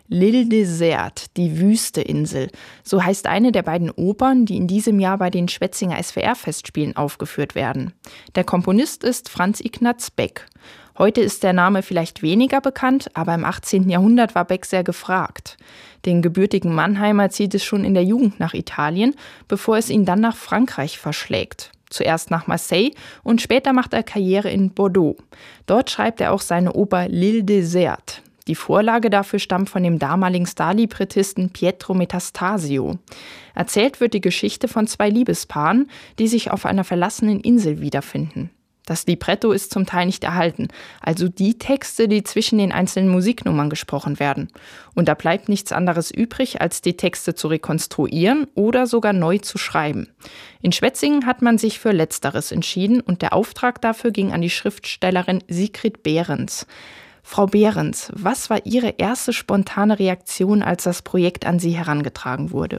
L'Île déserte, die Wüsteinsel. So heißt eine der beiden Opern, die in diesem Jahr bei den Schwetzinger SWR-Festspielen aufgeführt werden. Der Komponist ist Franz Ignaz Beck. Heute ist der Name vielleicht weniger bekannt, aber im 18. Jahrhundert war Beck sehr gefragt. Den gebürtigen Mannheimer zieht es schon in der Jugend nach Italien, bevor es ihn dann nach Frankreich verschlägt. Zuerst nach Marseille und später macht er Karriere in Bordeaux. Dort schreibt er auch seine Oper L'Île déserte. Die Vorlage dafür stammt von dem damaligen Starlibrettisten Pietro Metastasio. Erzählt wird die Geschichte von zwei Liebespaaren, die sich auf einer verlassenen Insel wiederfinden. Das Libretto ist zum Teil nicht erhalten, also die Texte, die zwischen den einzelnen Musiknummern gesprochen werden. Und da bleibt nichts anderes übrig, als die Texte zu rekonstruieren oder sogar neu zu schreiben. In Schwetzingen hat man sich für Letzteres entschieden und der Auftrag dafür ging an die Schriftstellerin Sigrid Behrens. Frau Behrens, was war Ihre erste spontane Reaktion, als das Projekt an Sie herangetragen wurde?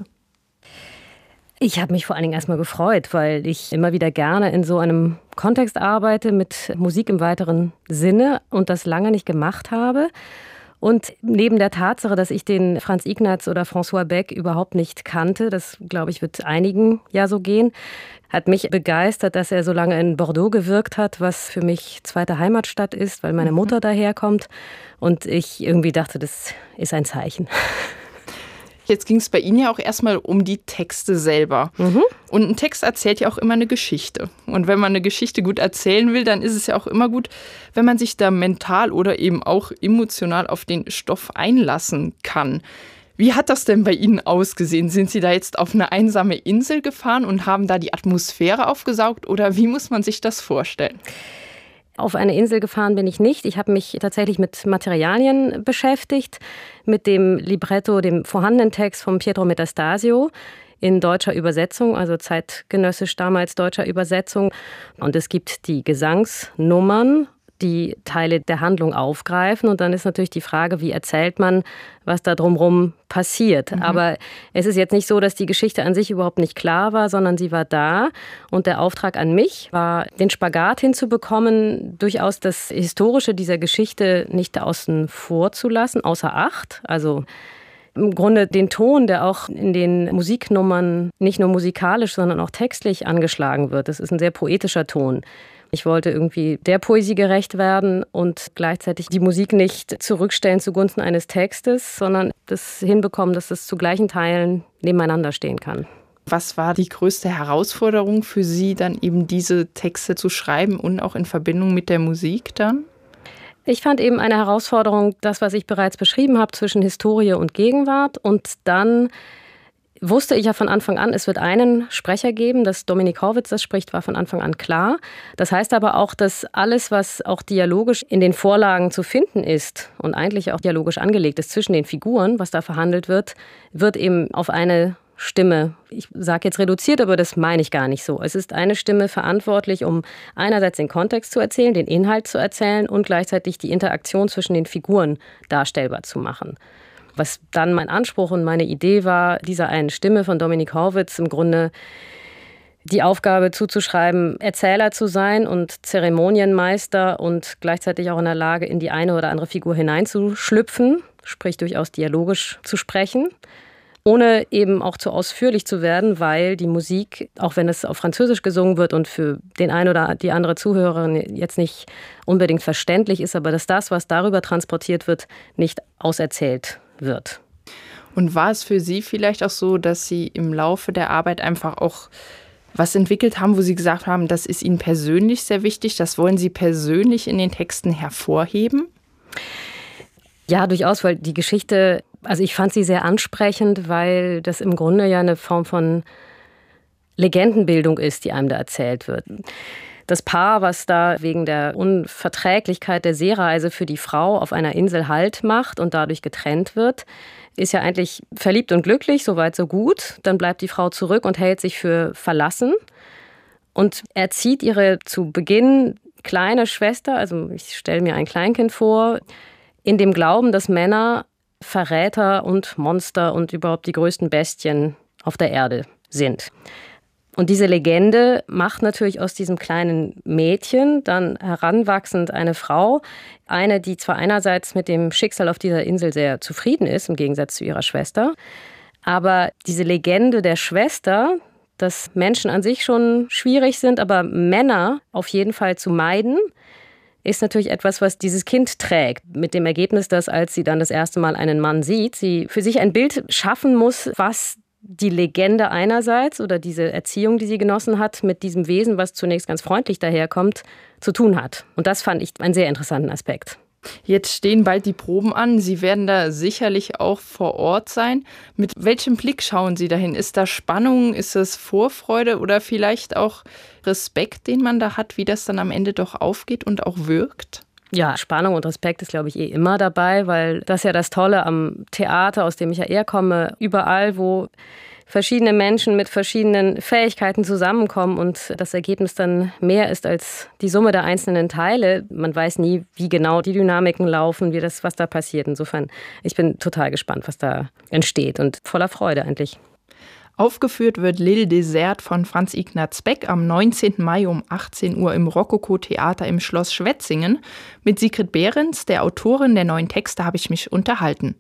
Ich habe mich vor allen Dingen erstmal gefreut, weil ich immer wieder gerne in so einem Kontext arbeite mit Musik im weiteren Sinne und das lange nicht gemacht habe. Und neben der Tatsache, dass ich den Franz Ignaz oder François Beck überhaupt nicht kannte, das glaube ich wird einigen ja so gehen, hat mich begeistert, dass er so lange in Bordeaux gewirkt hat, was für mich zweite Heimatstadt ist, weil meine Mutter daherkommt. Und ich irgendwie dachte, das ist ein Zeichen. Jetzt ging es bei Ihnen ja auch erstmal um die Texte selber. Und ein Text erzählt ja auch immer eine Geschichte. Und wenn man eine Geschichte gut erzählen will, dann ist es ja auch immer gut, wenn man sich da mental oder eben auch emotional auf den Stoff einlassen kann. Wie hat das denn bei Ihnen ausgesehen? Sind Sie da jetzt auf eine einsame Insel gefahren und haben da die Atmosphäre aufgesaugt? Oder wie muss man sich das vorstellen? Auf eine Insel gefahren bin ich nicht. Ich habe mich tatsächlich mit Materialien beschäftigt, mit dem Libretto, dem vorhandenen Text von Pietro Metastasio in deutscher Übersetzung, also zeitgenössisch damals deutscher Übersetzung. Und es gibt die Gesangsnummern, die Teile der Handlung aufgreifen. Und dann ist natürlich die Frage, wie erzählt man, was da drumherum passiert. Aber es ist jetzt nicht so, dass die Geschichte an sich überhaupt nicht klar war, sondern sie war da. Und der Auftrag an mich war, den Spagat hinzubekommen, durchaus das Historische dieser Geschichte nicht außen vor zu lassen, außer Acht. Also im Grunde den Ton, der auch in den Musiknummern nicht nur musikalisch, sondern auch textlich angeschlagen wird. Das ist ein sehr poetischer Ton. Ich wollte irgendwie der Poesie gerecht werden und gleichzeitig die Musik nicht zurückstellen zugunsten eines Textes, sondern das hinbekommen, dass es zu gleichen Teilen nebeneinander stehen kann. Was war die größte Herausforderung für Sie, dann eben diese Texte zu schreiben und auch in Verbindung mit der Musik dann? Ich fand eben eine Herausforderung, das, was ich bereits beschrieben habe, zwischen Historie und Gegenwart. Und dann wusste ich ja von Anfang an, es wird einen Sprecher geben, dass Dominik Horwitz das spricht, war von Anfang an klar. Das heißt aber auch, dass alles, was auch dialogisch in den Vorlagen zu finden ist und eigentlich auch dialogisch angelegt ist zwischen den Figuren, was da verhandelt wird, wird eben auf eine Stimme, ich sage jetzt reduziert, aber das meine ich gar nicht so. Es ist eine Stimme verantwortlich, um einerseits den Kontext zu erzählen, den Inhalt zu erzählen und gleichzeitig die Interaktion zwischen den Figuren darstellbar zu machen. Was dann mein Anspruch und meine Idee war, dieser einen Stimme von Dominik Horwitz im Grunde die Aufgabe zuzuschreiben, Erzähler zu sein und Zeremonienmeister und gleichzeitig auch in der Lage, in die eine oder andere Figur hineinzuschlüpfen, sprich durchaus dialogisch zu sprechen, ohne eben auch zu ausführlich zu werden, weil die Musik, auch wenn es auf Französisch gesungen wird und für den einen oder die andere Zuhörerin jetzt nicht unbedingt verständlich ist, aber dass das, was darüber transportiert wird, nicht auserzählt wird. Und war es für Sie vielleicht auch so, dass Sie im Laufe der Arbeit einfach auch was entwickelt haben, wo Sie gesagt haben, das ist Ihnen persönlich sehr wichtig, das wollen Sie persönlich in den Texten hervorheben? Ja, durchaus, weil die Geschichte, also ich fand sie sehr ansprechend, weil das im Grunde ja eine Form von Legendenbildung ist, die einem da erzählt wird. Das Paar, was da wegen der Unverträglichkeit der Seereise für die Frau auf einer Insel Halt macht und dadurch getrennt wird, ist ja eigentlich verliebt und glücklich, soweit so gut. Dann bleibt die Frau zurück und hält sich für verlassen und erzieht ihre zu Beginn kleine Schwester, also ich stelle mir ein Kleinkind vor, in dem Glauben, dass Männer Verräter und Monster und überhaupt die größten Bestien auf der Erde sind. Und diese Legende macht natürlich aus diesem kleinen Mädchen dann heranwachsend eine Frau. Eine, die zwar einerseits mit dem Schicksal auf dieser Insel sehr zufrieden ist, im Gegensatz zu ihrer Schwester. Aber diese Legende der Schwester, dass Menschen an sich schon schwierig sind, aber Männer auf jeden Fall zu meiden, ist natürlich etwas, was dieses Kind trägt. Mit dem Ergebnis, dass als sie dann das erste Mal einen Mann sieht, sie für sich ein Bild schaffen muss, was die Legende einerseits oder diese Erziehung, die sie genossen hat, mit diesem Wesen, was zunächst ganz freundlich daherkommt, zu tun hat. Und das fand ich einen sehr interessanten Aspekt. Jetzt stehen bald die Proben an. Sie werden da sicherlich auch vor Ort sein. Mit welchem Blick schauen Sie dahin? Ist da Spannung, ist es Vorfreude oder vielleicht auch Respekt, den man da hat, wie das dann am Ende doch aufgeht und auch wirkt? Ja, Spannung und Respekt ist, glaube ich, immer dabei, weil das ja das Tolle am Theater, aus dem ich ja eher komme, überall, wo verschiedene Menschen mit verschiedenen Fähigkeiten zusammenkommen und das Ergebnis dann mehr ist als die Summe der einzelnen Teile. Man weiß nie, wie genau die Dynamiken laufen, was da passiert. Insofern, ich bin total gespannt, was da entsteht und voller Freude eigentlich. Aufgeführt wird L'Île déserte von Franz Ignaz Beck am 19. Mai um 18 Uhr im Rokoko-Theater im Schloss Schwetzingen. Mit Sigrid Behrens, der Autorin der neuen Texte, habe ich mich unterhalten.